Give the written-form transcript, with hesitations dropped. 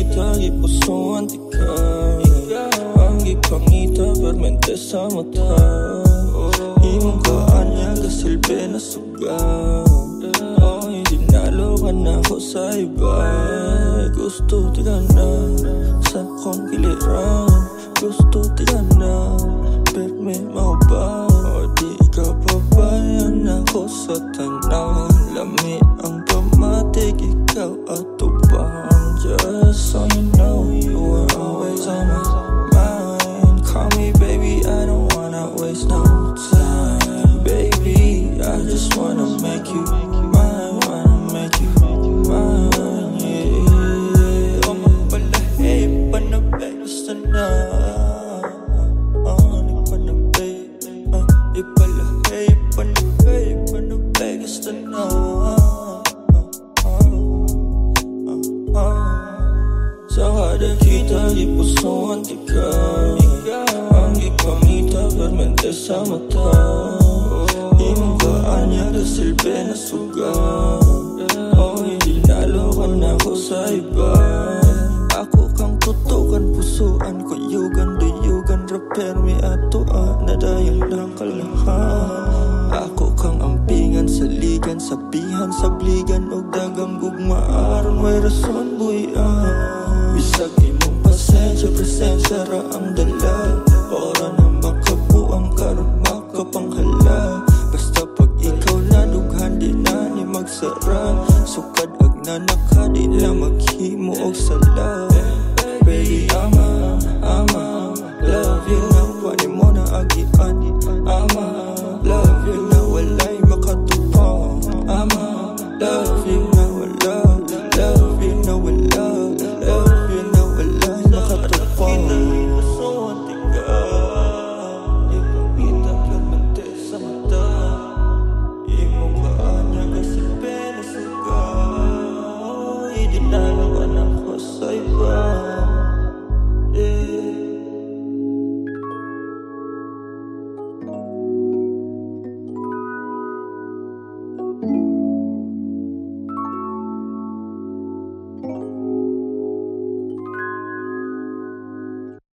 kita, ipusuan ikaw. Ang ipangita, permente sa mata. Imong kaanya, kasilbi na sugaw. Hindi nalokan ako sa iba. Gusto di ka na sa kong giliran. Gusto di ka na, pero may mauba. O di ka pabayan ako sa tanaw. Lami ang pamatig, ikaw at tubang. Just so you know, you were always on my mind. Call me baby, I don't wanna waste no time. Baby, I just wanna make you mine, wanna make you mine, yeah. Oh, mapalahi pa na gusto na. Di pa na ipalahi pa na gusto na. Sa kada kita, ipusuan ikaw. Ang ipamita, permente sa mata. Imong kaanya, kasilbi na sugaw. Hindi nalokan ako sa iba. Ako kang tutukan, pusuan ko yugan, duyugan. Rapper mi atua, nadayang ng kalahan. Ako kang ampingan, saligan, sabihan, sabligan. Og dagang gugmaaron, may rason buhian. Bisag imong pasensya, presensya ra ang dala. Ora na makabuang karon makapanghala. Basta pag ikaw na dughan, di na ni magsara. Sukad ag nanaka, di na maghimo og sala. Baby, ama, love you na wani mo na agian. Ama, love you na walay makatupang. Ama, love you.